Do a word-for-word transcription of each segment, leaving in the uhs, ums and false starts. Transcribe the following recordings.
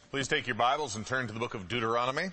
Please take your Bibles and turn to the book of Deuteronomy.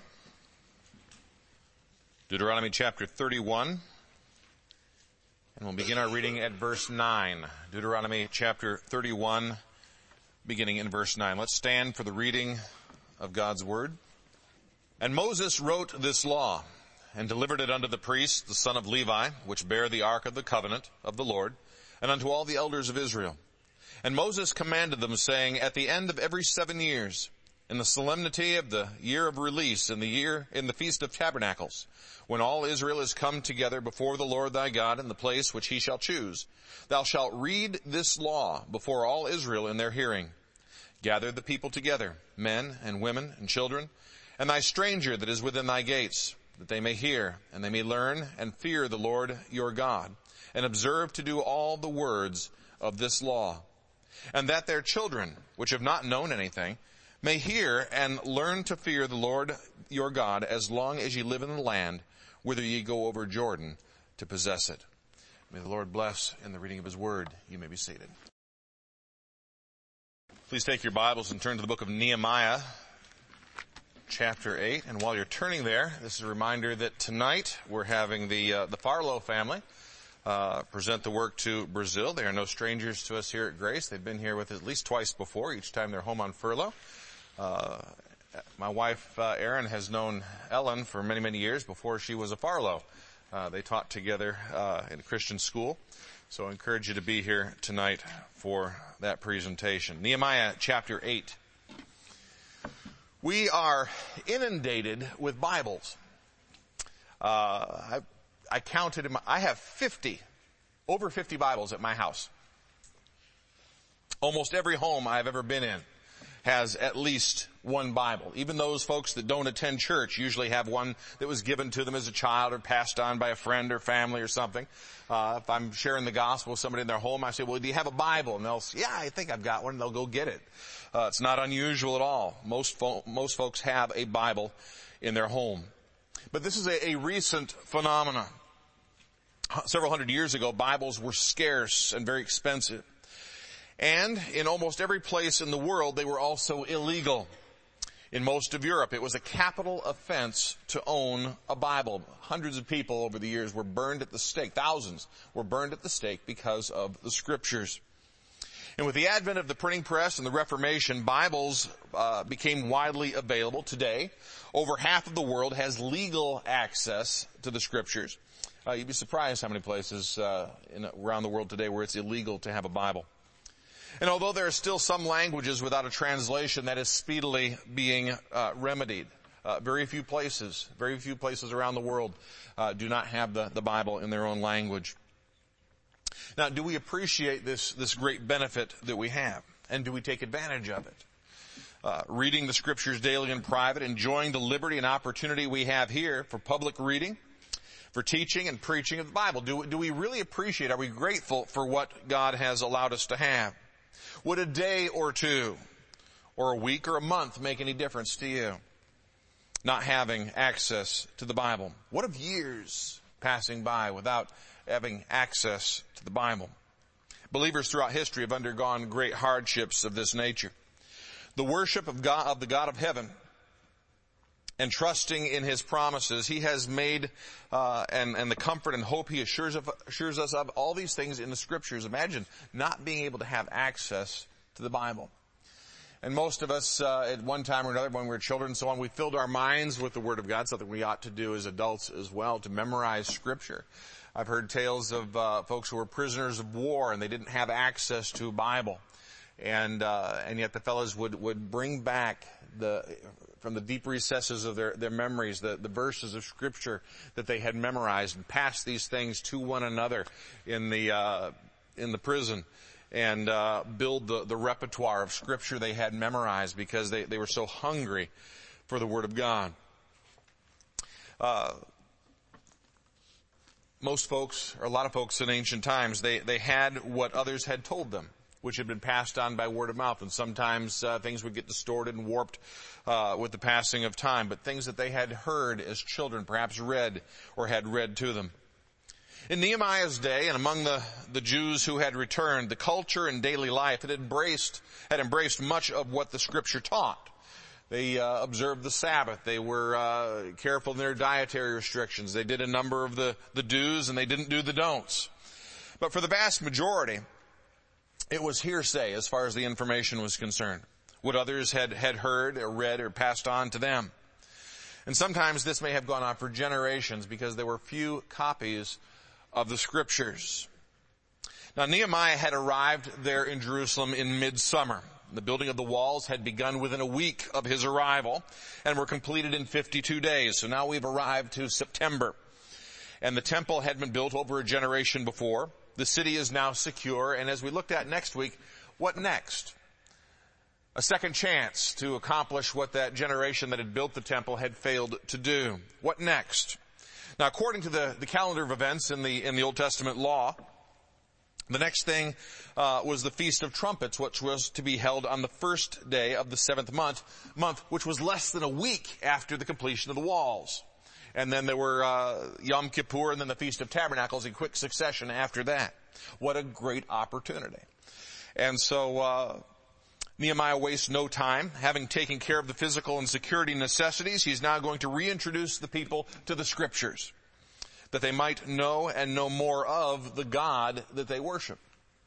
Deuteronomy chapter thirty-one. And we'll begin our reading at verse nine. Deuteronomy chapter thirty-one, beginning in verse nine. Let's stand for the reading of God's word. And Moses wrote this law, and delivered it unto the priests, the son of Levi, which bear the ark of the covenant of the Lord, and unto all the elders of Israel. And Moses commanded them, saying, At the end of every seven years, in the solemnity of the year of release, in the year, in the feast of tabernacles, when all Israel is come together before the Lord thy God in the place which he shall choose, thou shalt read this law before all Israel in their hearing. Gather the people together, men and women and children, and thy stranger that is within thy gates, that they may hear, and they may learn and fear the Lord your God, and observe to do all the words of this law. And that their children, which have not known anything, may hear and learn to fear the Lord your God as long as ye live in the land, whither ye go over Jordan to possess it. May the Lord bless in the reading of his word. You may be seated. Please take your Bibles and turn to the book of Nehemiah, chapter eight. And while you're turning there, this is a reminder that tonight we're having the uh, the Farlow family uh present the work to Brazil. They are no strangers to us here at Grace. They've been here with us at least twice before, each time they're home on furlough. Uh, my wife, uh, Erin, has known Ellen for many, many years before she was a Farlow. Uh, they taught together, uh, in a Christian school. So I encourage you to be here tonight for that presentation. Nehemiah chapter eight. We are inundated with Bibles. Uh, I, I counted, in my, I have fifty, over fifty Bibles at my house. Almost every home I've ever been in has at least one Bible. Even those folks that don't attend church usually have one that was given to them as a child or passed on by a friend or family or something. Uh, if I'm sharing the gospel with somebody in their home, I say, well, do you have a Bible? And they'll say, yeah, I think I've got one. And they'll go get it. Uh, it's not unusual at all. Most, fo- most folks have a Bible in their home. But this is a, a recent phenomenon. Several hundred years ago, Bibles were scarce and very expensive. And in almost every place in the world, they were also illegal. In most of Europe, it was a capital offense to own a Bible. Hundreds of people over the years were burned at the stake. Thousands were burned at the stake because of the Scriptures. And with the advent of the printing press and the Reformation, Bibles uh, became widely available. Today, over half of the world has legal access to the Scriptures. Uh, you'd be surprised how many places uh, in, around the world today where it's illegal to have a Bible. And although there are still some languages without a translation, that is speedily being uh, remedied. Uh, very few places, very few places around the world uh, do not have the, the Bible in their own language. Now, do we appreciate this, this great benefit that we have? And do we take advantage of it? Uh, reading the Scriptures daily in private, enjoying the liberty and opportunity we have here for public reading, for teaching and preaching of the Bible. Do, do we really appreciate, are we grateful for what God has allowed us to have? Would a day or two, or a week or a month make any difference to you, not having access to the Bible? What of years passing by without having access to the Bible? Believers throughout history have undergone great hardships of this nature. The worship of God, of the God of heaven, and trusting in his promises, he has made, uh, and, and the comfort and hope he assures, of, assures us of, all these things in the Scriptures. Imagine not being able to have access to the Bible. And most of us, uh, at one time or another, when we were children and so on, we filled our minds with the Word of God, something we ought to do as adults as well, to memorize Scripture. I've heard tales of, uh, folks who were prisoners of war and they didn't have access to a Bible. And, uh, and yet the fellows would, would bring back the, from the deep recesses of their, their memories, the, the verses of Scripture that they had memorized, and pass these things to one another in the, uh, in the prison, and, uh, build the, the repertoire of Scripture they had memorized because they, they were so hungry for the Word of God. Uh, most folks, or a lot of folks in ancient times, they, they had what others had told them, which had been passed on by word of mouth. And sometimes uh, things would get distorted and warped uh, with the passing of time. But things that they had heard as children, perhaps read or had read to them. In Nehemiah's day, and among the, the Jews who had returned, the culture and daily life had embraced, had embraced much of what the Scripture taught. They uh, observed the Sabbath. They were uh, careful in their dietary restrictions. They did a number of the, the do's and they didn't do the don'ts. But for the vast majority, it was hearsay as far as the information was concerned. What others had, had heard or read or passed on to them. And sometimes this may have gone on for generations because there were few copies of the Scriptures. Now, Nehemiah had arrived there in Jerusalem in midsummer. The building of the walls had begun within a week of his arrival and were completed in fifty-two days. So now we've arrived to September. And the temple had been built over a generation before. The city is now secure. And as we looked at next week, what next? A second chance to accomplish what that generation that had built the temple had failed to do. What next? Now, according to the, the calendar of events in the, in the Old Testament law, the next thing uh, was the Feast of Trumpets, which was to be held on the first day of the seventh month, month, which was less than a week after the completion of the walls. And then there were uh, Yom Kippur and then the Feast of Tabernacles in quick succession after that. What a great opportunity. And so uh Nehemiah wastes no time. Having taken care of the physical and security necessities, he's now going to reintroduce the people to the Scriptures, that they might know and know more of the God that they worship.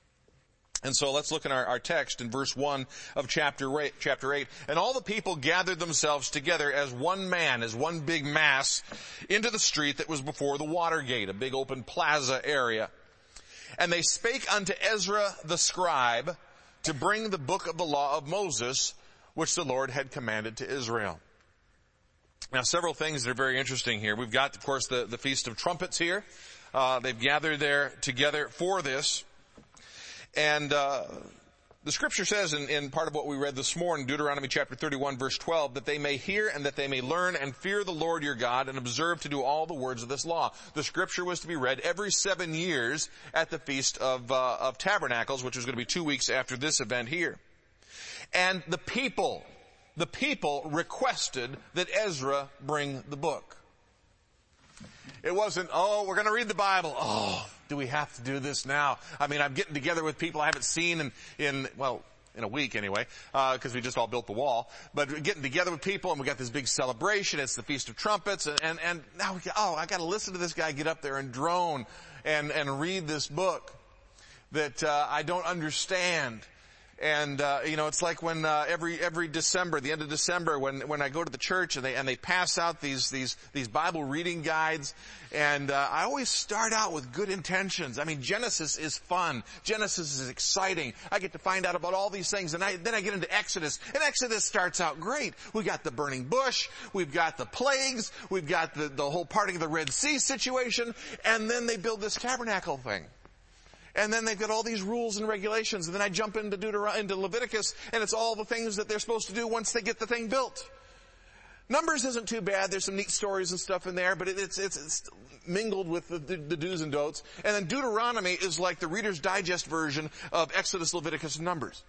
And so let's look at our, our text in verse one of chapter eight, chapter eight. And all the people gathered themselves together as one man, as one big mass, into the street that was before the water gate, a big open plaza area. And they spake unto Ezra the scribe, to bring the book of the law of Moses, which the Lord had commanded to Israel. Now, several things that are very interesting here. We've got, of course, the, the Feast of Trumpets here. Uh, they've gathered there together for this. And uh the Scripture says in, in part of what we read this morning, Deuteronomy chapter thirty-one, verse twelve, that they may hear and that they may learn and fear the Lord your God and observe to do all the words of this law. The Scripture was to be read every seven years at the Feast of, uh, of Tabernacles, which was going to be two weeks after this event here. And the people, the people requested that Ezra bring the book. It wasn't, oh, we're going to read the Bible. Oh, do we have to do this now? I mean, I'm getting together with people I haven't seen in, in well, in a week anyway, because uh, we just all built the wall. But we're getting together with people, and we got this big celebration. It's the Feast of Trumpets, and and, and now we, oh, I got to listen to this guy get up there and drone and and read this book that uh, I don't understand. And, uh, you know, it's like when, uh, every, every December, the end of December, when, when I go to the church and they, and they pass out these, these, these Bible reading guides. And, uh, I always start out with good intentions. I mean, Genesis is fun. Genesis is exciting. I get to find out about all these things. And I, then I get into Exodus. And Exodus starts out great. We got the burning bush. We've got the plagues. We've got the, the whole parting of the Red Sea situation. And then they build this tabernacle thing. And then they've got all these rules and regulations. And then I jump into Deuteron- into Leviticus, and it's all the things that they're supposed to do once they get the thing built. Numbers isn't too bad. There's some neat stories and stuff in there, but it, it's, it's, it's mingled with the, the, the do's and don'ts. And then Deuteronomy is like the Reader's Digest version of Exodus, Leviticus, and Numbers.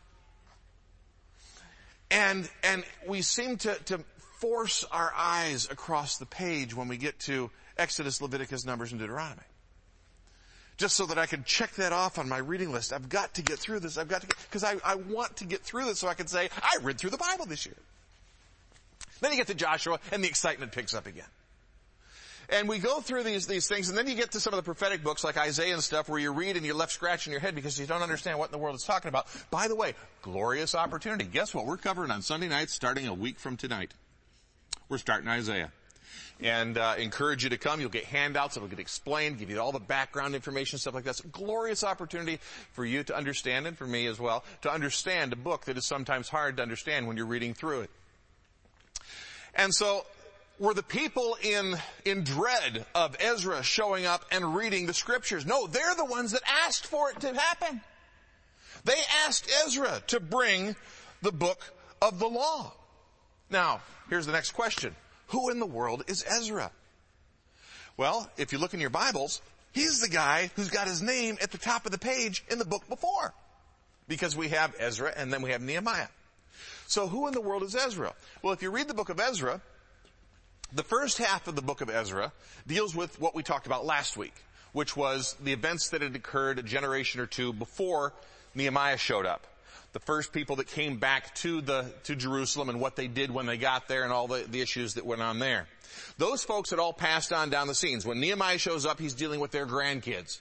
And, and we seem to, to force our eyes across the page when we get to Exodus, Leviticus, Numbers, and Deuteronomy. Just so that I can check that off on my reading list. I've got to get through this. I've got to get, because I, I want to get through this so I can say, I read through the Bible this year. Then you get to Joshua and the excitement picks up again. And we go through these, these things, and then you get to some of the prophetic books like Isaiah and stuff where you read and you're left scratching your head because you don't understand what in the world it's talking about. By the way, glorious opportunity. Guess what? We're covering on Sunday nights starting a week from tonight. We're starting Isaiah. And uh encourage you to come. You'll get handouts that will get explained, give you all the background information, stuff like that. It's a glorious opportunity for you to understand, and for me as well, to understand a book that is sometimes hard to understand when you're reading through it. And so, were the people in in dread of Ezra showing up and reading the Scriptures? No, they're the ones that asked for it to happen. They asked Ezra to bring the book of the law. Now, here's the next question. Who in the world is Ezra? Well, if you look in your Bibles, he's the guy who's got his name at the top of the page in the book before. Because we have Ezra and then we have Nehemiah. So who in the world is Ezra? Well, if you read the book of Ezra, the first half of the book of Ezra deals with what we talked about last week, which was the events that had occurred a generation or two before Nehemiah showed up. the first people that came back to the, to Jerusalem and what they did when they got there and all the, the issues that went on there. Those folks had all passed on down the scenes. When Nehemiah shows up, he's dealing with their grandkids.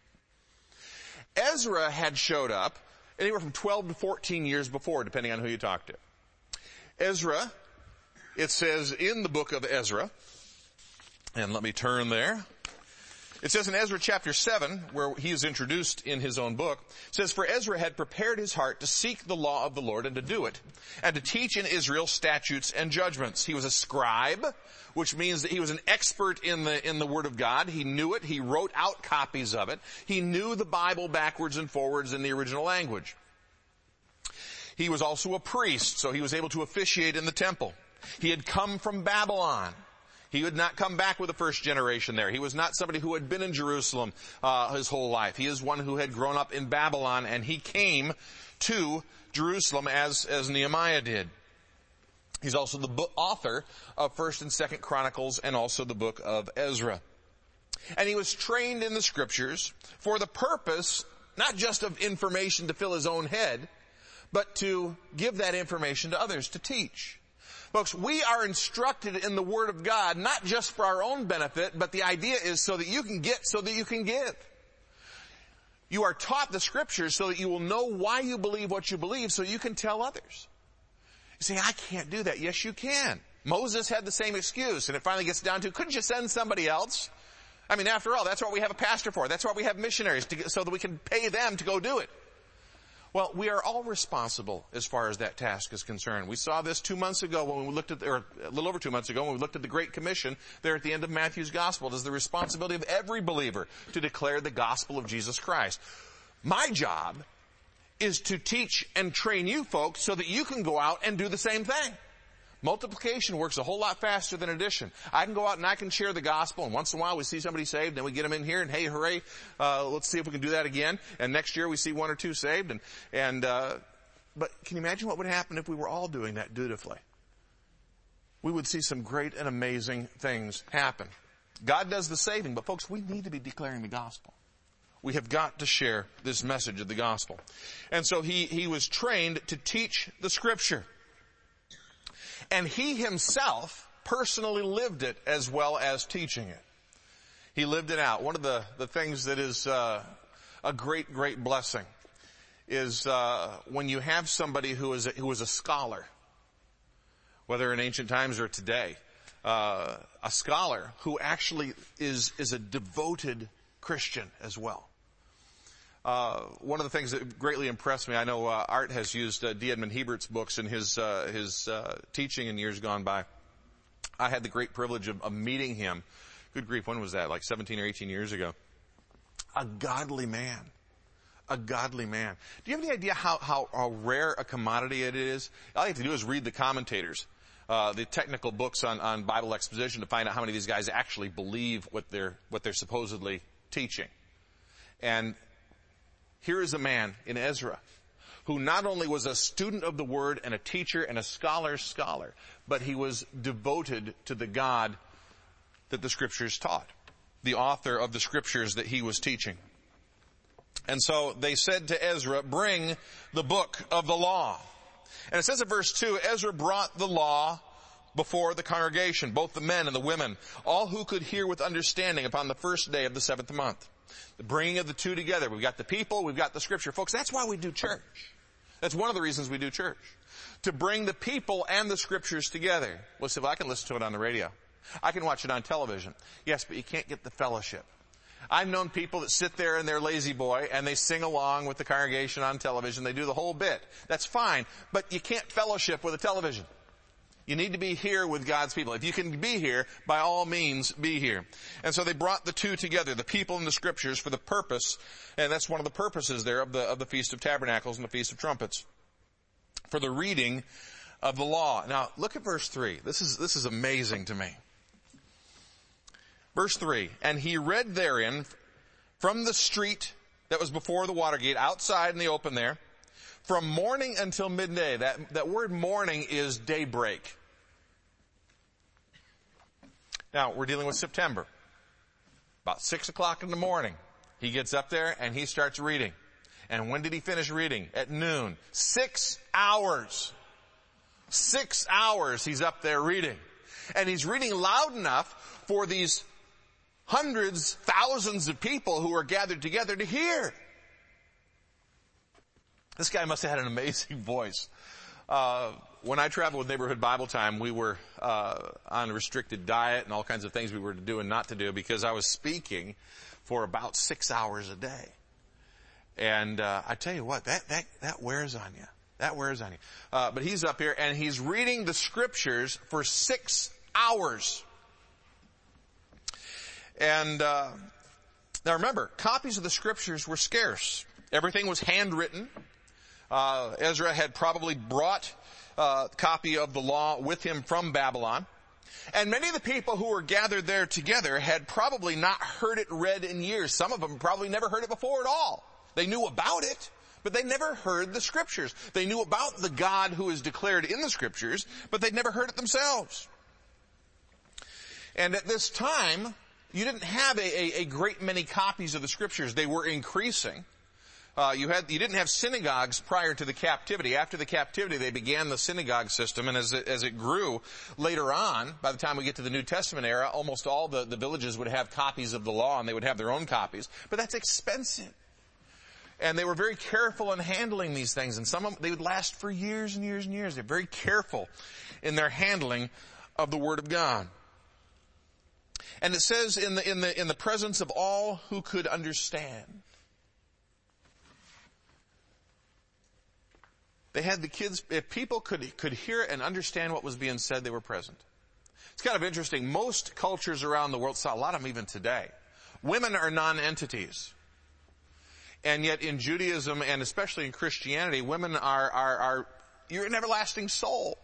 Ezra had showed up anywhere from twelve to fourteen years before, depending on who you talk to. Ezra, it says in the book of Ezra, and let me turn there. It says in Ezra chapter seven, where he is introduced in his own book, it says, "For Ezra had prepared his heart to seek the law of the Lord and to do it, and to teach in Israel statutes and judgments. He was a scribe," which means that he was an expert in the, in the Word of God. He knew it. He wrote out copies of it. He knew the Bible backwards and forwards in the original language. He was also a priest, so he was able to officiate in the temple. He had come from Babylon. He would not come back with the first generation there. He was not somebody who had been in Jerusalem uh, his whole life. He is one who had grown up in Babylon, and he came to Jerusalem as, as Nehemiah did. He's also the book, author of First and Second Chronicles and also the book of Ezra. And he was trained in the Scriptures for the purpose, not just of information to fill his own head, but to give that information to others, to teach. Folks, we are instructed in the Word of God, not just for our own benefit, but the idea is so that you can get, so that you can give. You are taught the Scriptures so that you will know why you believe what you believe, so you can tell others. You say, I can't do that. Yes, you can. Moses had the same excuse, and it finally gets down to, couldn't you send somebody else? I mean, after all, that's what we have a pastor for. That's why we have missionaries, to get, so that we can pay them to go do it. Well, we are all responsible as far as that task is concerned. We saw this two months ago when we looked at, or a little over two months ago when we looked at the Great Commission there at the end of Matthew's Gospel. It is the responsibility of every believer to declare the gospel of Jesus Christ. My job is to teach and train you folks so that you can go out and do the same thing. Multiplication works a whole lot faster than addition. I can go out and I can share the gospel, and once in a while we see somebody saved, and we get them in here, and hey, hooray, uh, let's see if we can do that again. And next year we see one or two saved, and, and, uh, but can you imagine what would happen if we were all doing that dutifully? We would see some great and amazing things happen. God does the saving, but folks, we need to be declaring the gospel. We have got to share this message of the gospel. And so he, he was trained to teach the Scripture. And he himself personally lived it as well as teaching it. He lived it out. One of the, the things that is uh, a great, great blessing is uh, when you have somebody who is a, who is a scholar, whether in ancient times or today, uh, a scholar who actually is is a devoted Christian as well. Uh, one of the things that greatly impressed me, I know uh, Art has used uh, D. Edmund Hebert's books in his uh, his uh, teaching in years gone by. I had the great privilege of, of meeting him. Good grief, when was that? Like seventeen or eighteen years ago. A godly man. A godly man. Do you have any idea how, how, how rare a commodity it is? All you have to do is read the commentators, uh, the technical books on, on Bible exposition to find out how many of these guys actually believe what they're, what they're supposedly teaching. And here is a man in Ezra who not only was a student of the Word and a teacher and a scholar's scholar, but he was devoted to the God that the Scriptures taught, the author of the Scriptures that he was teaching. And so they said to Ezra, bring the book of the law. And it says in verse two, Ezra brought the law before the congregation, both the men and the women, all who could hear with understanding upon the first day of the seventh month. The bringing of the two together. We've got the people, we've got the Scripture. Folks, that's why we do church. That's one of the reasons we do church. To bring the people and the Scriptures together. Well, see, well, I can listen to it on the radio. I can watch it on television. Yes, but you can't get the fellowship. I've known people that sit there in their lazy boy and they sing along with the congregation on television. They do the whole bit. That's fine, but you can't fellowship with a television. You need to be here with God's people. If you can be here, by all means, be here. And so they brought the two together, the people and the Scriptures, for the purpose, and that's one of the purposes there of the, of the Feast of Tabernacles and the Feast of Trumpets, for the reading of the law. Now, look at verse three. This is, this is amazing to me. Verse three, and he read therein from the street that was before the water gate, outside in the open there, from morning until midday. That, that word morning is daybreak. Now, we're dealing with September. About six o'clock in the morning, he gets up there and he starts reading. And when did he finish reading? At noon. Six hours. Six hours he's up there reading. And he's reading loud enough for these hundreds, thousands of people who are gathered together to hear. This guy must have had an amazing voice. Uh, when I traveled with Neighborhood Bible Time, we were uh, on restricted diet and all kinds of things we were to do and not to do because I was speaking for about six hours a day. And uh, I tell you what, that that that wears on you. That wears on you. Uh, but he's up here and he's reading the scriptures for six hours. And uh, now remember, copies of the scriptures were scarce. Everything was handwritten. Uh, Ezra had probably brought uh, a copy of the law with him from Babylon. And many of the people who were gathered there together had probably not heard it read in years. Some of them probably never heard it before at all. They knew about it, but they never heard the scriptures. They knew about the God who is declared in the scriptures, but they'd never heard it themselves. And at this time, you didn't have a, a, a great many copies of the scriptures. They were increasing. Uh, you had, you didn't have synagogues prior to the captivity. After the captivity, they began the synagogue system, and as it, as it grew later on, by the time we get to the New Testament era, almost all the, the villages would have copies of the law, and they would have their own copies. But that's expensive. And they were very careful in handling these things, and some of them, they would last for years and years and years. They're very careful in their handling of the Word of God. And it says in the, in the, in the presence of all who could understand. They had the kids, if people could, could hear and understand what was being said, they were present. It's kind of interesting. Most cultures around the world, a lot of them even today, women are non-entities. And yet in Judaism and especially in Christianity, women are, are, are, you're an everlasting soul.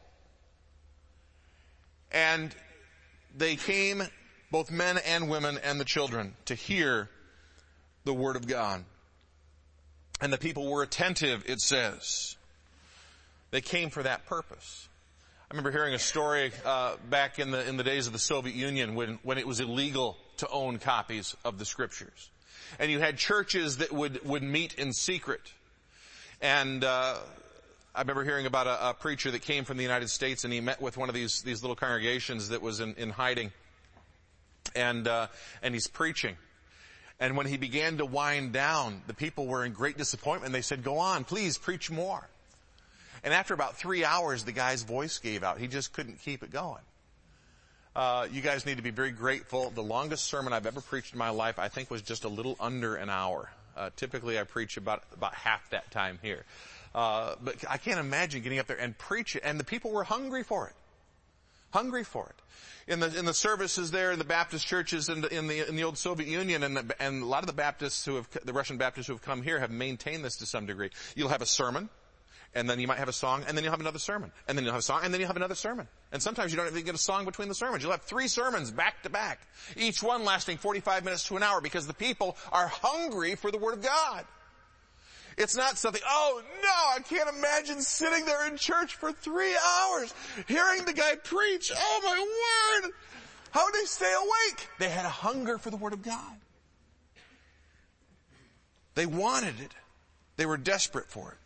And they came, both men and women and the children, to hear the Word of God. And the people were attentive, it says. They came for that purpose. I remember hearing a story uh, back in the in the days of the Soviet Union when when it was illegal to own copies of the scriptures, and you had churches that would would meet in secret. And uh, I remember hearing about a, a preacher that came from the United States, and he met with one of these these little congregations that was in, in hiding, and uh, and he's preaching. And when he began to wind down, the people were in great disappointment. They said, "Go on, please preach more." And after about three hours, the guy's voice gave out. He just couldn't keep it going. Uh, you guys need to be very grateful. The longest sermon I've ever preached in my life, I think, was just a little under an hour. Uh, typically, I preach about about half that time here. Uh, but I can't imagine getting up there and preach it. And the people were hungry for it. Hungry for it. In the in the services there in the Baptist churches in the in the in the old Soviet Union, and the, and a lot of the Baptists who have the Russian Baptists who have come here have maintained this to some degree. You'll have a sermon. And then you might have a song, and then you'll have another sermon. And then you'll have a song, and then you'll have another sermon. And sometimes you don't even get a song between the sermons. You'll have three sermons back to back, each one lasting forty-five minutes to an hour, because the people are hungry for the Word of God. It's not something, oh no, I can't imagine sitting there in church for three hours, hearing the guy preach. Oh my word! How did they stay awake? They had a hunger for the Word of God. They wanted it. They were desperate for it.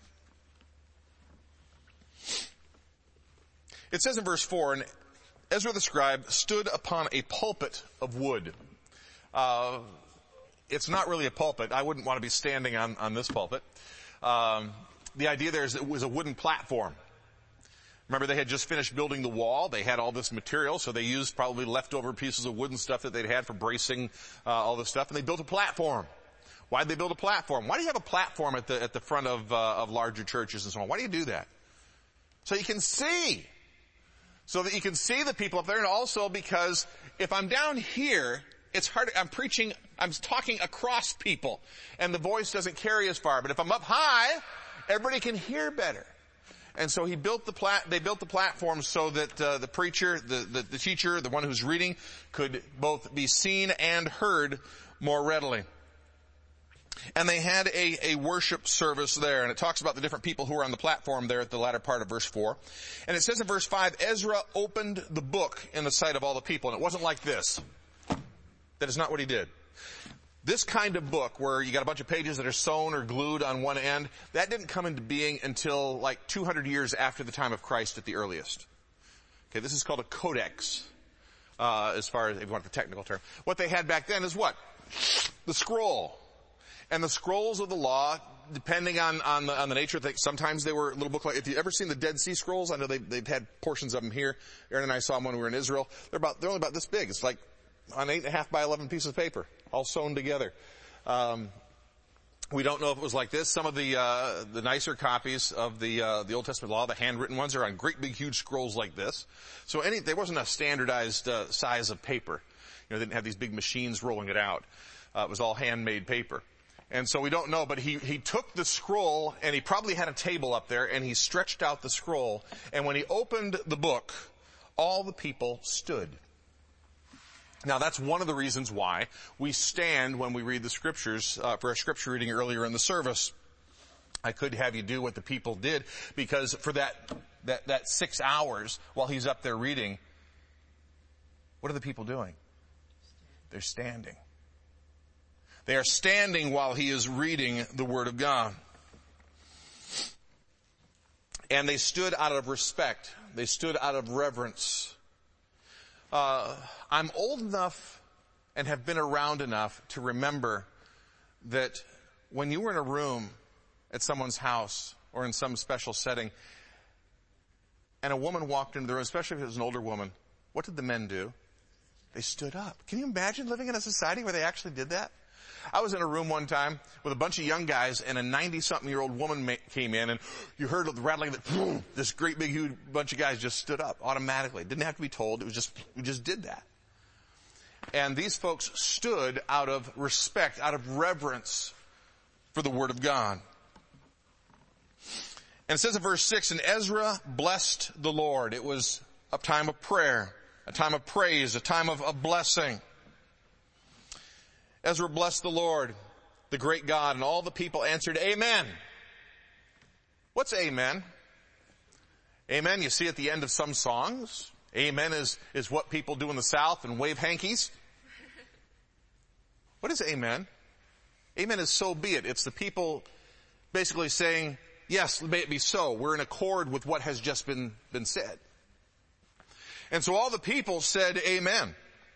It says in verse four, and Ezra the scribe stood upon a pulpit of wood. Uh, it's not really a pulpit. I wouldn't want to be standing on, on this pulpit. Um, the idea there is it was a wooden platform. Remember, they had just finished building the wall. They had all this material, so they used probably leftover pieces of wood and stuff that they'd had for bracing uh, all this stuff, and they built a platform. Why did they build a platform? Why do you have a platform at the at the front of uh, of larger churches and so on? Why do you do that? So you can see. So that you can see the people up there, and also because if I'm down here, it's hard, I'm preaching, I'm talking across people, and the voice doesn't carry as far. But if I'm up high, everybody can hear better. And so he built the plat, they built the platform so that uh, the preacher, the, the, the teacher, the one who's reading, could both be seen and heard more readily. And they had a, a worship service there, and it talks about the different people who were on the platform there at the latter part of verse four. And it says in verse five, Ezra opened the book in the sight of all the people. And it wasn't like this. That is not what he did. This kind of book where you got a bunch of pages that are sewn or glued on one end, that didn't come into being until like two hundred years after the time of Christ at the earliest. Okay, this is called a codex, uh, as far as, if you want the technical term. What they had back then is what? The scroll. And the scrolls of the law, depending on, on the, on the nature of things, sometimes they were a little book like, if you've ever seen the Dead Sea Scrolls, I know they've, they've had portions of them here. Aaron and I saw them when we were in Israel. They're about, they're only about this big. It's like on eight and a half by eleven pieces of paper, all sewn together. Um, we don't know if it was like this. Some of the, uh, the nicer copies of the, uh, the Old Testament law, the handwritten ones, are on great big huge scrolls like this. So any, there wasn't a standardized, uh, size of paper. You know, they didn't have these big machines rolling it out. Uh, it was all handmade paper. And so we don't know, but he, he took the scroll, and he probably had a table up there, and he stretched out the scroll, and when he opened the book, all the people stood. Now that's one of the reasons why we stand when we read the scriptures, uh, for a scripture reading earlier in the service. I could have you do what the people did, because for that, that, that six hours while he's up there reading, what are the people doing? They're standing. They are standing while he is reading the Word of God. And they stood out of respect. They stood out of reverence. Uh, I'm old enough and have been around enough to remember that when you were in a room at someone's house or in some special setting, and a woman walked into the room, especially if it was an older woman, what did the men do? They stood up. Can you imagine living in a society where they actually did that? I was in a room one time with a bunch of young guys, and a ninety-something-year-old woman ma- came in, and you heard the rattling of the, this great big huge bunch of guys just stood up automatically. Didn't have to be told. It was just, we just did that. And these folks stood out of respect, out of reverence for the Word of God. And it says in verse six, and Ezra blessed the Lord. It was a time of prayer, a time of praise, a time of, of blessing. Ezra blessed the Lord, the great God, and all the people answered, Amen. What's amen? Amen, you see at the end of some songs. Amen is, is what people do in the South and wave hankies. What is amen? Amen is so be it. It's the people basically saying, yes, may it be so. We're in accord with what has just been, been said. And so all the people said amen.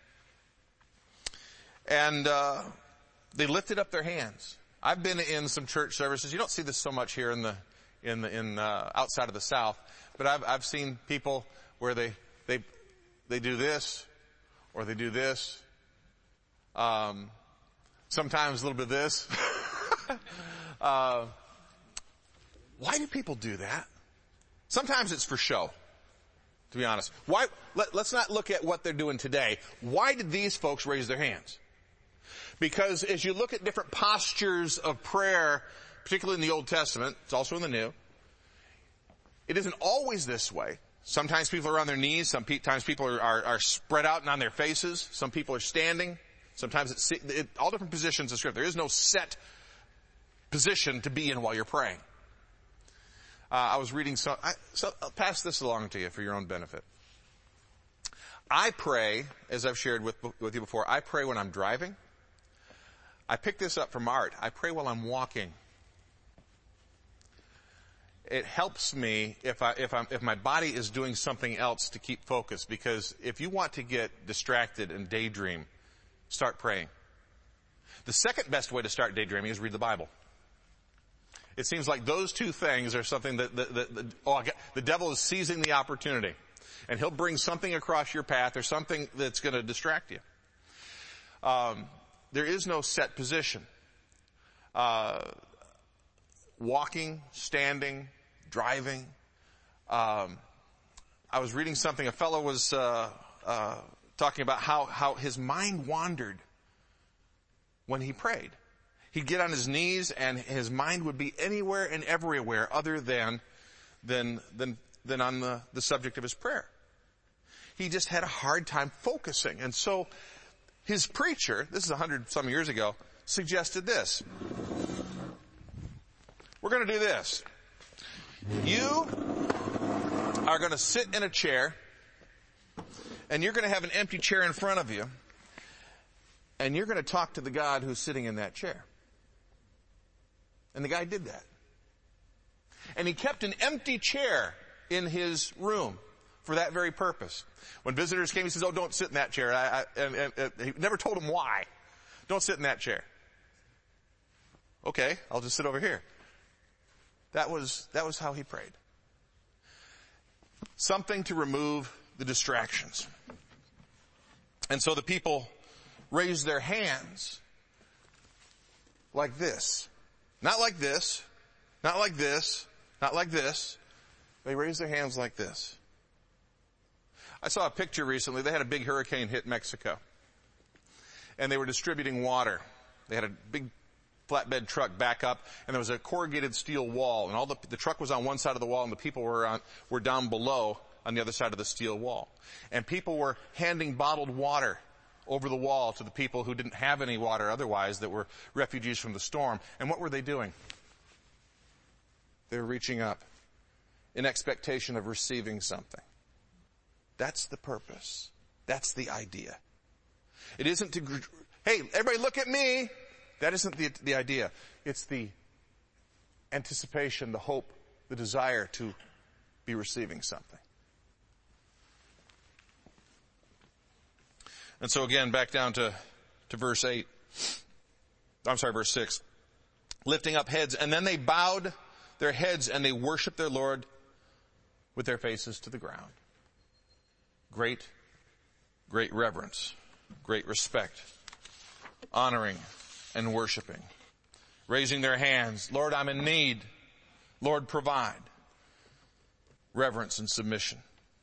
And uh they lifted up their hands. I've been in some church services. You don't see this so much here in the in the in uh outside of the South, but I've I've seen people where they they they do this or they do this. Um sometimes a little bit of this. uh why do people do that? Sometimes it's for show. To be honest. Why let, let's not look at what they're doing today. Why did these folks raise their hands? Because as you look at different postures of prayer, particularly in the Old Testament, it's also in the New, it isn't always this way. Sometimes people are on their knees. Sometimes people are, are, are spread out and on their faces. Some people are standing. Sometimes it's it, all different positions of Scripture. There is no set position to be in while you're praying. Uh, I was reading some, I, so I'll pass this along to you for your own benefit. I pray, as I've shared with, with you before, I pray when I'm driving. I picked this up from Art. I pray while I'm walking. It helps me if I, if I'm, if my body is doing something else to keep focus, because if you want to get distracted and daydream, start praying. The second best way to start daydreaming is read the Bible. It seems like those two things are something that, that, that, that oh, the devil is seizing the opportunity, and he'll bring something across your path or something that's going to distract you. Um, There is no set position. Uh, walking, standing, driving. Um, I was reading something. A fellow was uh, uh, talking about how, how his mind wandered when he prayed. He'd get on his knees and his mind would be anywhere and everywhere other than than than, than on the, the subject of his prayer. He just had a hard time focusing. And so his preacher, this is a hundred some years ago, suggested this. We're going to do this. You are going to sit in a chair, and you're going to have an empty chair in front of you, And you're going to talk to the God who's sitting in that chair. And the guy did that. And he kept an empty chair in his room for that very purpose. When visitors came, he says, oh, don't sit in that chair. I, I, and, and, and he never told them why. Don't sit in that chair. Okay, I'll just sit over here. That was, that was how he prayed. Something to remove the distractions. And so the people raised their hands like this. Not like this. Not like this. Not like this. They raised their hands like this. I saw a picture recently. They had a big hurricane hit Mexico. And they were distributing water. They had a big flatbed truck back up, and there was a corrugated steel wall, and all the, the truck was on one side of the wall, and the people were on, were down below on the other side of the steel wall. And people were handing bottled water over the wall to the people who didn't have any water otherwise, that were refugees from the storm. And what were they doing? They were reaching up in expectation of receiving something. That's the purpose. That's the idea. It isn't to, hey, everybody look at me. That isn't the, the idea. It's the anticipation, the hope, the desire to be receiving something. And so again, back down to, to verse eight. I'm sorry, verse six. Lifting up heads, and then they bowed their heads and they worshiped their Lord with their faces to the ground. Great, great reverence, great respect, honoring and worshiping, raising their hands. Lord, I'm in need. Lord, provide. Reverence and submission.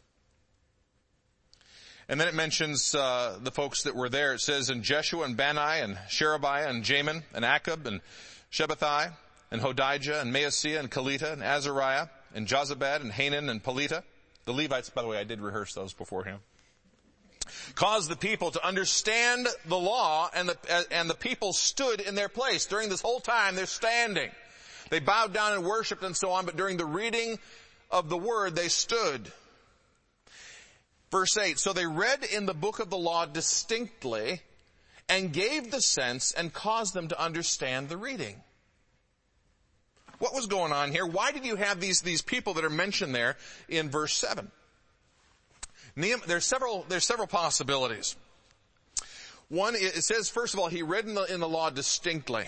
And then it mentions uh, the folks that were there. It says, in Jeshua and Bani and Sherebiah and Jamin and Akab and Shabbathai and Hodijah and Maaseiah and Kelita and Azariah and Jozabad and Hanan and Pelita. The Levites, by the way, I did rehearse those beforehand. Caused the people to understand the law, and the, and the people stood in their place. During this whole time, they're standing. They bowed down and worshiped and so on, but during the reading of the word, they stood. Verse eight, so they read in the book of the law distinctly and gave the sense and caused them to understand the reading. What was going on here? Why did you have these, these people that are mentioned there in verse seven? Nehemiah, there's several, there's several possibilities. One, it says, first of all, he read in the, in the law distinctly.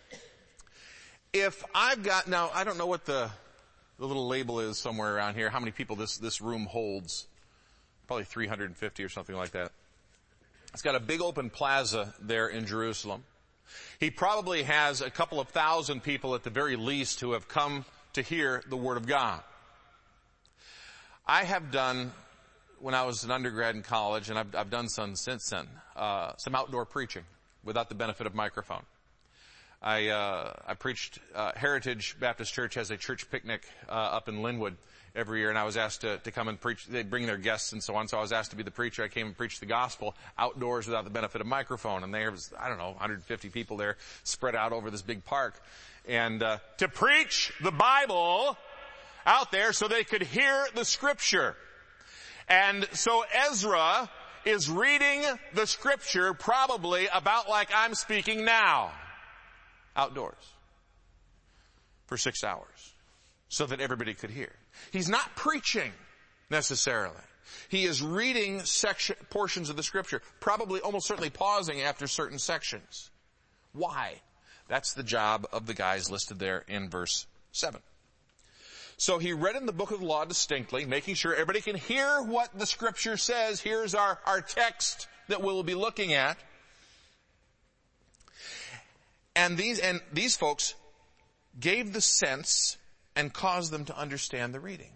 If I've got, now, I don't know what the, the little label is somewhere around here, how many people this, this room holds. Probably three hundred fifty or something like that. It's got a big open plaza there in Jerusalem. He probably has a couple of thousand people at the very least who have come to hear the Word of God. I have done, when I was an undergrad in college, and I've, I've done some since then, uh, some outdoor preaching without the benefit of microphone. I, uh, I preached, uh, Heritage Baptist Church has a church picnic, uh, up in Linwood every year, and I was asked to, to come and preach. They'd bring their guests and so on, so I was asked to be the preacher. I came and preached the gospel outdoors without the benefit of microphone, and there was, I don't know, one hundred fifty people there spread out over this big park. And, uh, to preach the Bible out there so they could hear the scripture. And so Ezra is reading the scripture probably about like I'm speaking now. Outdoors. For six hours. So that everybody could hear. He's not preaching necessarily. He is reading section, portions of the scripture. Probably almost certainly pausing after certain sections. Why? That's the job of the guys listed there in verse seven. So he read in the book of the law distinctly, making sure everybody can hear what the scripture says. Here's our, our text that we'll be looking at. And these, and these folks gave the sense and caused them to understand the reading.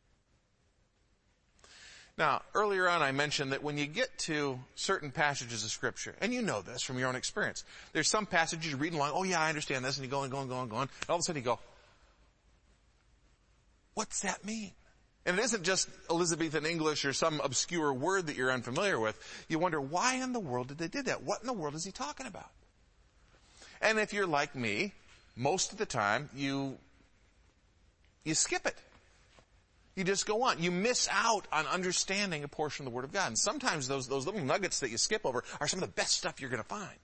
Now, earlier on I mentioned that when you get to certain passages of scripture, and you know this from your own experience, there's some passages you're reading along, oh yeah, I understand this, and you go and go and go and go on, and all of a sudden you go, what's that mean? And it isn't just Elizabethan English or some obscure word that you're unfamiliar with. You wonder, why in the world did they do that? What in the world is he talking about? And if you're like me, most of the time you, you skip it. you just go on. You miss out on understanding a portion of the Word of God. And sometimes those, those little nuggets that you skip over are some of the best stuff you're going to find.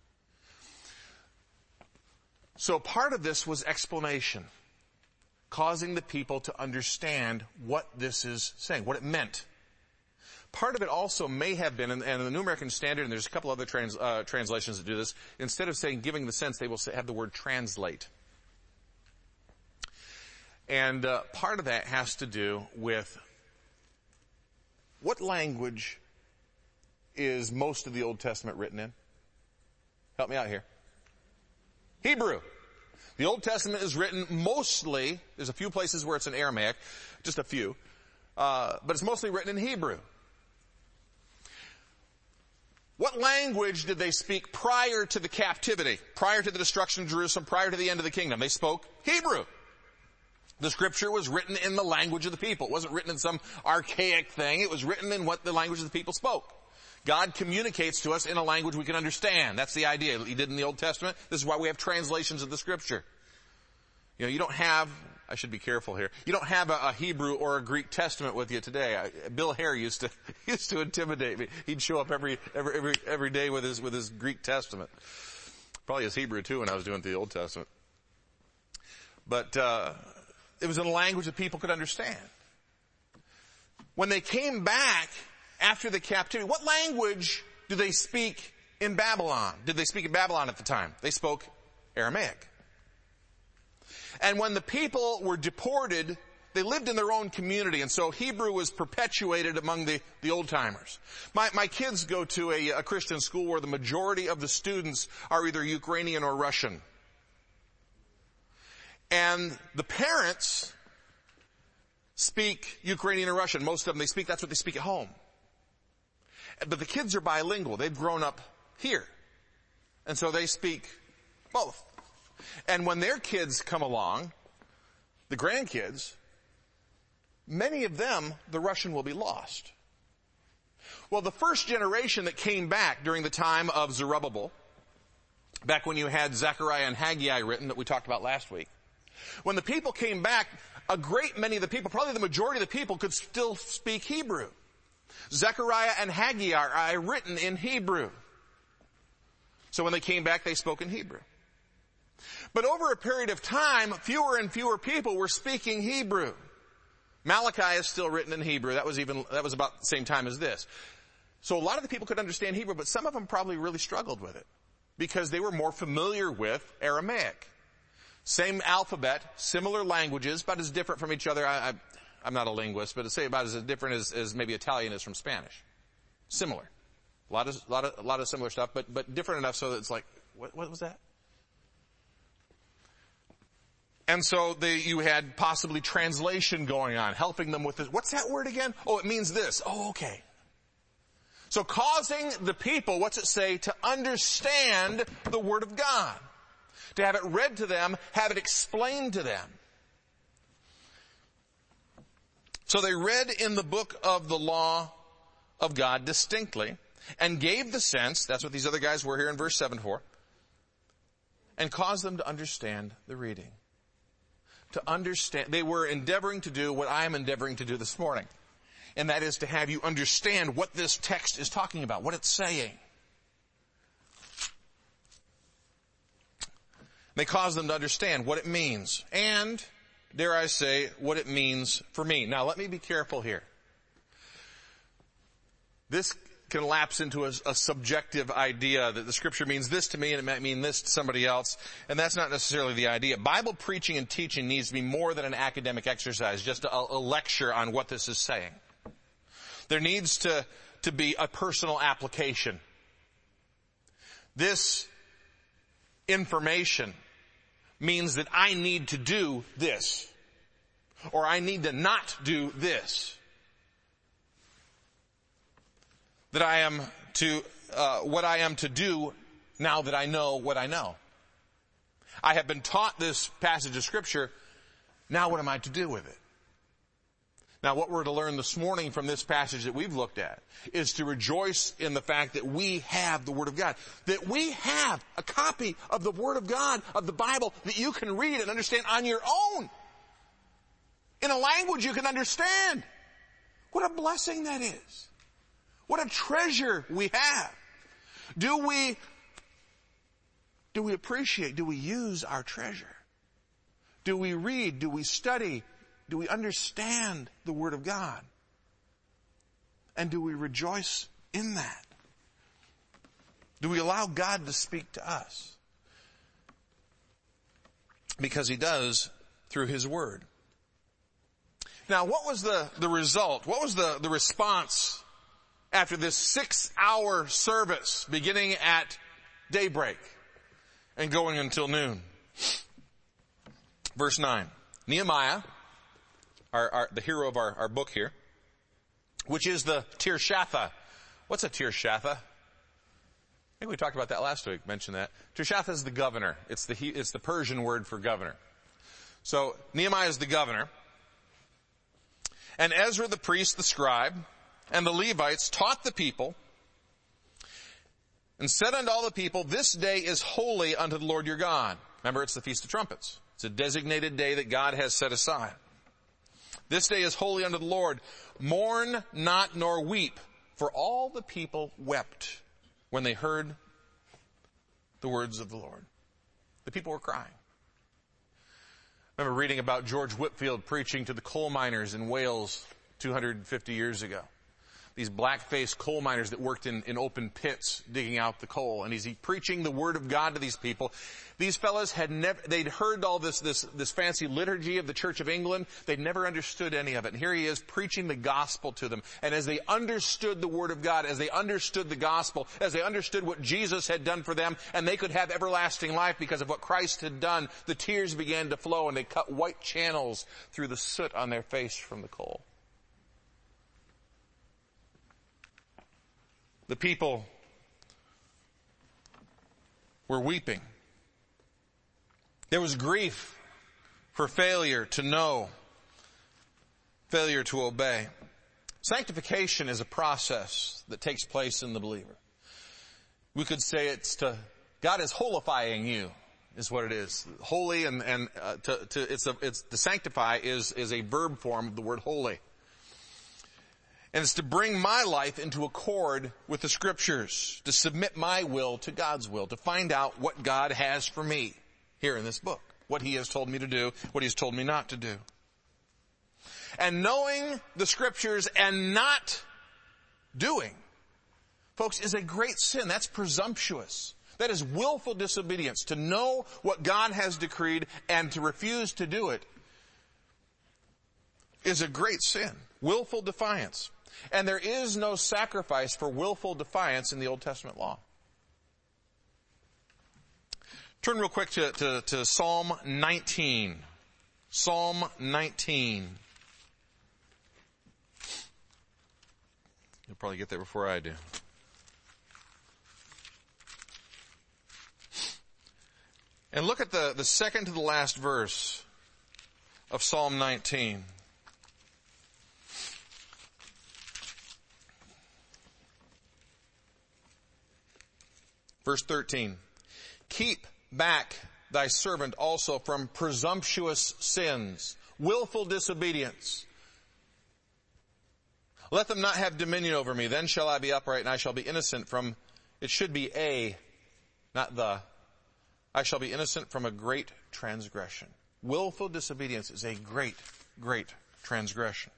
So part of this was explanation, causing the people to understand what this is saying, what it meant. Part of it also may have been, and, and the New American Standard, and there's a couple other trans, uh, translations that do this, instead of saying giving the sense, they will say, have the word translate. And uh, part of that has to do with what language is most of the Old Testament written in? Help me out here. Hebrew. The Old Testament is written mostly, there's a few places where it's in Aramaic, just a few, uh, but it's mostly written in Hebrew. What language did they speak prior to the captivity, prior to the destruction of Jerusalem, prior to the end of the kingdom? They spoke Hebrew. The scripture was written in the language of the people. It wasn't written in some archaic thing. It was written in what the language of the people spoke. God communicates to us in a language we can understand. That's the idea. He did in the Old Testament. This is why we have translations of the scripture. You know, you don't have, I should be careful here, you don't have a, a Hebrew or a Greek Testament with you today. I, Bill Hare used to, used to intimidate me. He'd show up every, every, every, every day with his, with his Greek Testament. Probably his Hebrew too when I was doing the Old Testament. But, uh, it was in a language that people could understand. When they came back after the captivity, what language do they speak in Babylon? Did they speak in Babylon at the time? They spoke Aramaic. And when the people were deported, they lived in their own community, and so Hebrew was perpetuated among the, the old-timers. My, my kids go to a, a Christian school where the majority of the students are either Ukrainian or Russian. And the parents speak Ukrainian or Russian. Most of them, they speak, that's what they speak at home. But the kids are bilingual. They've grown up here. And so they speak both. And when their kids come along, the grandkids, many of them, the Russian will be lost. Well, the first generation that came back during the time of Zerubbabel, back when you had Zechariah and Haggai written that we talked about last week, when the people came back, a great many of the people, probably the majority of the people, could still speak Hebrew. Zechariah and Haggai are written in Hebrew. So when they came back, they spoke in Hebrew. But over a period of time, fewer and fewer people were speaking Hebrew. Malachi is still written in Hebrew. That was even, that was about the same time as this. So a lot of the people could understand Hebrew, but some of them probably really struggled with it because they were more familiar with Aramaic. Same alphabet, similar languages, but as different from each other. I, I, I'm not a linguist, but to say about as different as, as maybe Italian is from Spanish. Similar. A lot of, a lot of, a lot of similar stuff, but, but different enough so that it's like, what, what was that? And so they, you had possibly translation going on, helping them with this. What's that word again? Oh, it means this. Oh, okay. So causing the people, what's it say, to understand the Word of God. To have it read to them, have it explained to them. So they read in the book of the law of God distinctly and gave the sense, that's what these other guys were here in verse seven for, and caused them to understand the reading. To understand, they were endeavoring to do what I am endeavoring to do this morning. And that is to have you understand what this text is talking about, what it's saying. They cause them to understand what it means. And, dare I say, what it means for me. Now, let me be careful here. This can lapse into a, a subjective idea that the scripture means this to me and it might mean this to somebody else. And that's not necessarily the idea. Bible preaching and teaching needs to be more than an academic exercise, just a, a lecture on what this is saying. There needs to, to be a personal application. This information means that I need to do this, or I need to not do this. That I am to, uh, what I am to do now that I know what I know. I have been taught this passage of scripture. Now what am I to do with it? Now what we're to learn this morning from this passage that we've looked at is to rejoice in the fact that we have the Word of God. That we have a copy of the Word of God, of the Bible, that you can read and understand on your own. in a language you can understand. What a blessing that is. What a treasure we have. Do we, do we appreciate, do we use our treasure? Do we read? Do we study? Do we understand the Word of God? And do we rejoice in that? Do we allow God to speak to us? Because He does through His Word. Now, what was the, the result? What was the, the response after this six-hour service beginning at daybreak and going until noon? Verse nine. Nehemiah, our, our, the hero of our, our book here, which is the Tirshatha. What's a Tirshatha? I think we talked about that last week, mentioned that. Tirshatha is the governor. It's the, it's the Persian word for governor. So, Nehemiah is the governor. And Ezra the priest, the scribe, and the Levites taught the people and said unto all the people, this day is holy unto the Lord your God. Remember, it's the Feast of Trumpets. It's a designated day that God has set aside. This day is holy unto the Lord. Mourn not nor weep, for all the people wept when they heard the words of the Lord. The people were crying. I remember reading about George Whitefield preaching to the coal miners in Wales two hundred fifty years ago. These black-faced coal miners that worked in, in open pits digging out the coal. And he's he preaching the Word of God to these people. These fellows had never, they'd heard all this, this, this fancy liturgy of the Church of England. They'd never understood any of it. And here he is preaching the gospel to them. And as they understood the Word of God, as they understood the gospel, as they understood what Jesus had done for them, and they could have everlasting life because of what Christ had done, the tears began to flow and they cut white channels through the soot on their face from the coal. The people were weeping. There was grief for failure to know, failure to obey. Sanctification is a process that takes place in the believer. We could say it's to, God is holifying you, is what it is. Holy and, and, uh, to, to, it's a, it's, to sanctify is, is a verb form of the word holy. And it's to bring my life into accord with the Scriptures, to submit my will to God's will, to find out what God has for me here in this book, what He has told me to do, what He has told me not to do. And knowing the Scriptures and not doing, folks, is a great sin. That's presumptuous. That is willful disobedience. To know what God has decreed and to refuse to do it is a great sin. Willful defiance. And there is no sacrifice for willful defiance in the Old Testament law. Turn real quick to, to, to Psalm nineteen. Psalm nineteen. You'll probably get there before I do. And look at the, the second to the last verse of Psalm nineteen. Verse thirteen, keep back thy servant also from presumptuous sins, willful disobedience. Let them not have dominion over me. Then shall I be upright and I shall be innocent from, it should be a, not the, I shall be innocent from a great transgression. Willful disobedience is a great, great transgression.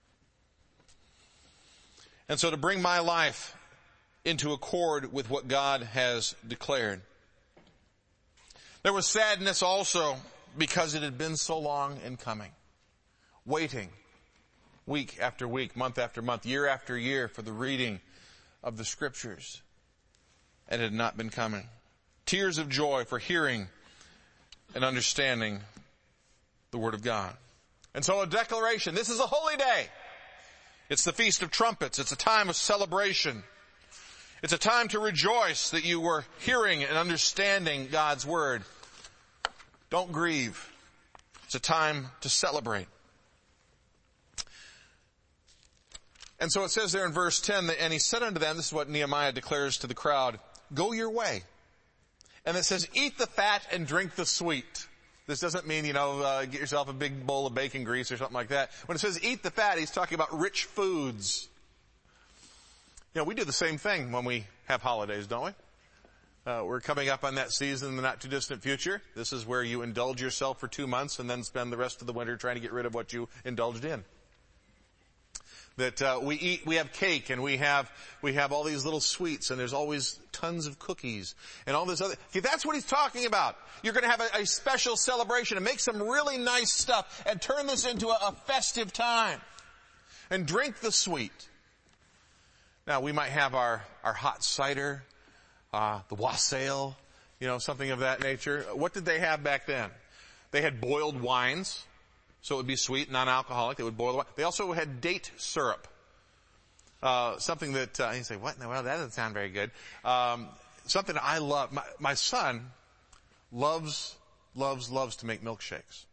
And so to bring my life into accord with what God has declared. There was sadness also because it had been so long in coming. Waiting week after week, month after month, year after year for the reading of the Scriptures. And it had not been coming. Tears of joy for hearing and understanding the Word of God. And so a declaration, this is a holy day. It's the Feast of Trumpets. It's a time of celebration. It's a time to rejoice that you were hearing and understanding God's Word. Don't grieve. It's a time to celebrate. And so it says there in verse ten, and he said unto them, this is what Nehemiah declares to the crowd, go your way. And it says, eat the fat and drink the sweet. This doesn't mean, you know, uh, get yourself a big bowl of bacon grease or something like that. When it says eat the fat, he's talking about rich foods. You know, we do the same thing when we have holidays, don't we? Uh, we're coming up on that season in the not too distant future. This is where you indulge yourself for two months and then spend the rest of the winter trying to get rid of what you indulged in. That uh, we eat, we have cake, and we have we have all these little sweets, and there's always tons of cookies and all this other. If that's what he's talking about, you're going to have a, a special celebration and make some really nice stuff and turn this into a, a festive time and drink the sweet. Now we might have our our hot cider, uh, the wassail, you know, something of that nature. What did they have back then? They had boiled wines. So it would be sweet, non-alcoholic. They would boil the wine. They also had date syrup. Uh, something that, uh, you say, what? No, well, that doesn't sound very good. Um, something I love. My, my son loves, loves, loves to make milkshakes.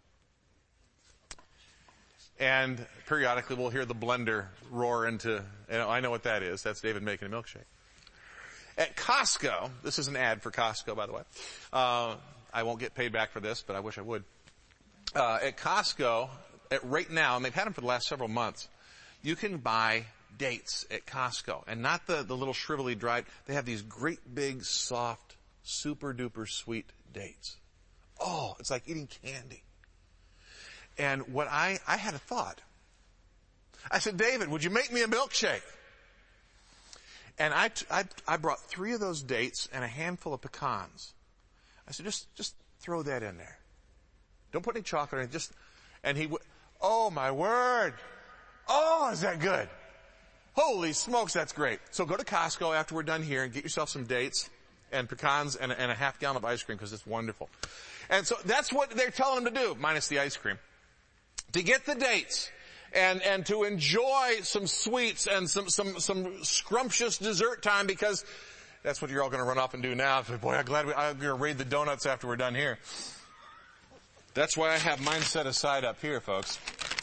And periodically we'll hear the blender roar into, you know, I know what that is. That's David making a milkshake. At Costco, this is an ad for Costco, by the way. Uh, I won't get paid back for this, but I wish I would. Uh, at Costco, at right now, and they've had them for the last several months, you can buy dates at Costco. And not the, the little shrivelly dried. They have these great big, soft, super duper sweet dates. Oh, it's like eating candy. And what I, I had a thought. I said, David, would you make me a milkshake? And I, I, I brought three of those dates and a handful of pecans. I said, just, just throw that in there. Don't put any chocolate in it. Just, and he would, oh my word. Oh, is that good? Holy smokes, that's great. So go to Costco after we're done here and get yourself some dates and pecans and, and a half gallon of ice cream because it's wonderful. And so that's what they're telling him to do, minus the ice cream. To get the dates and, and to enjoy some sweets and some, some, some scrumptious dessert time because that's what you're all going to run off and do now. Boy, I'm glad we, I'm going to raid the donuts after we're done here. That's why I have mine set aside up here, folks.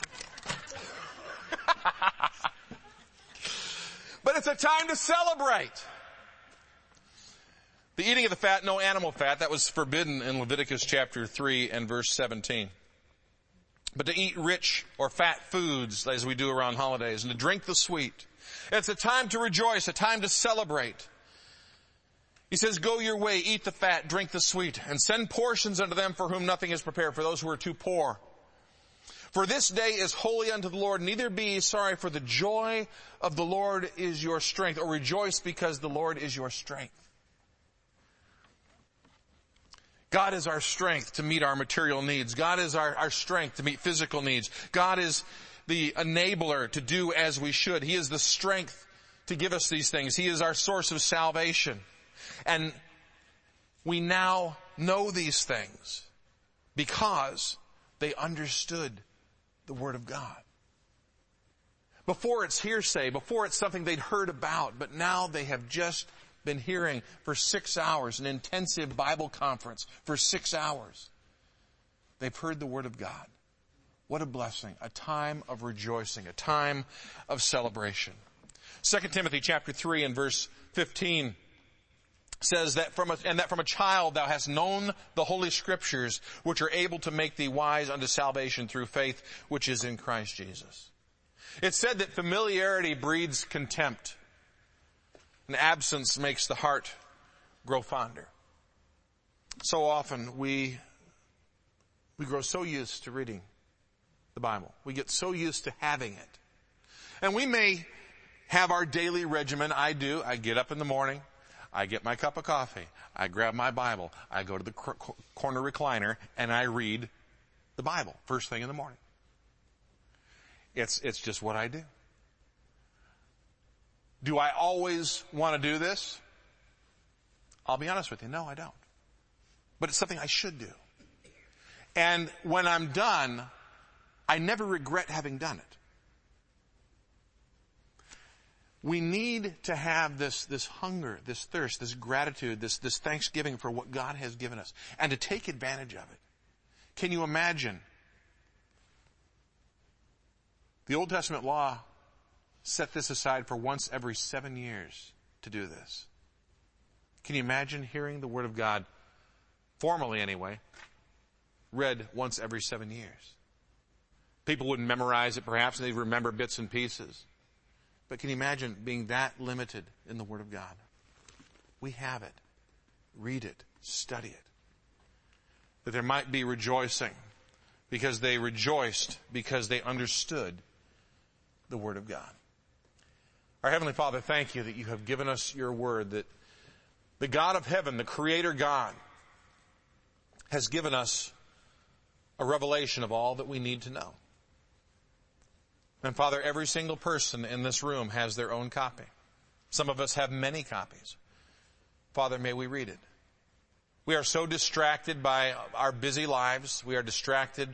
But it's a time to celebrate. The eating of the fat, no animal fat, that was forbidden in Leviticus chapter three and verse seventeen. But to eat rich or fat foods, as we do around holidays, and to drink the sweet. It's a time to rejoice, a time to celebrate. He says, go your way, eat the fat, drink the sweet, and send portions unto them for whom nothing is prepared, for those who are too poor. For this day is holy unto the Lord, neither be ye sorry, for the joy of the Lord is your strength, or rejoice because the Lord is your strength. God is our strength to meet our material needs. God is our, our strength to meet physical needs. God is the enabler to do as we should. He is the strength to give us these things. He is our source of salvation. And we now know these things because they understood the Word of God. Before it's hearsay, before it's something they'd heard about, but now they have just been hearing for six hours, an intensive Bible conference for six hours. They've heard the Word of God. What a blessing, a time of rejoicing, a time of celebration. Second Timothy chapter three and verse fifteen says that from a, and that from a child thou hast known the holy scriptures, which are able to make thee wise unto salvation through faith, which is in Christ Jesus. It's said that familiarity breeds contempt, and absence makes the heart grow fonder. So often we, we grow so used to reading the Bible. We get so used to having it. And we may have our daily regimen. I do. I get up in the morning. I get my cup of coffee. I grab my Bible. I go to the cor- corner recliner and I read the Bible first thing in the morning. It's, it's just what I do. Do I always want to do this? I'll be honest with you. No, I don't. But it's something I should do. And when I'm done, I never regret having done it. We need to have this, this hunger, this thirst, this gratitude, this, this thanksgiving for what God has given us, and to take advantage of it. Can you imagine? The Old Testament law set this aside for once every seven years to do this. Can you imagine hearing the Word of God, formally anyway, read once every seven years. People wouldn't memorize it perhaps, and they'd remember bits and pieces. But can you imagine being that limited in the Word of God? We have it. Read it. Study it. That there might be rejoicing because they rejoiced because they understood the Word of God. Our Heavenly Father, thank you that you have given us your Word, that the God of heaven, the Creator God, has given us a revelation of all that we need to know. And Father, every single person in this room has their own copy. Some of us have many copies. Father, may we read it. We are so distracted by our busy lives. We are distracted,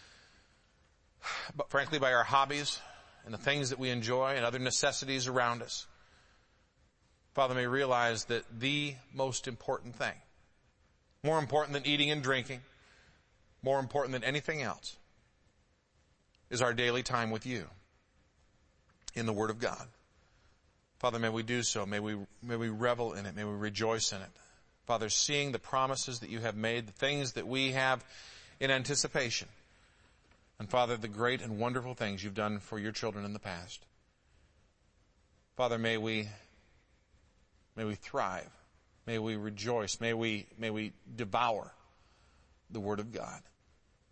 but frankly, by our hobbies and the things that we enjoy and other necessities around us. Father, may we realize that the most important thing, more important than eating and drinking, more important than anything else, is our daily time with you in the Word of God. Father, may we do so. May we, may we revel in it. May we rejoice in it. Father, seeing the promises that you have made, the things that we have in anticipation. And Father, the great and wonderful things you've done for your children in the past. Father, may we, may we thrive. May we rejoice. May we, may we devour the Word of God.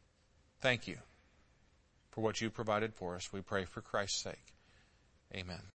Thank you for what you provided for us. We pray for Christ's sake. Amen.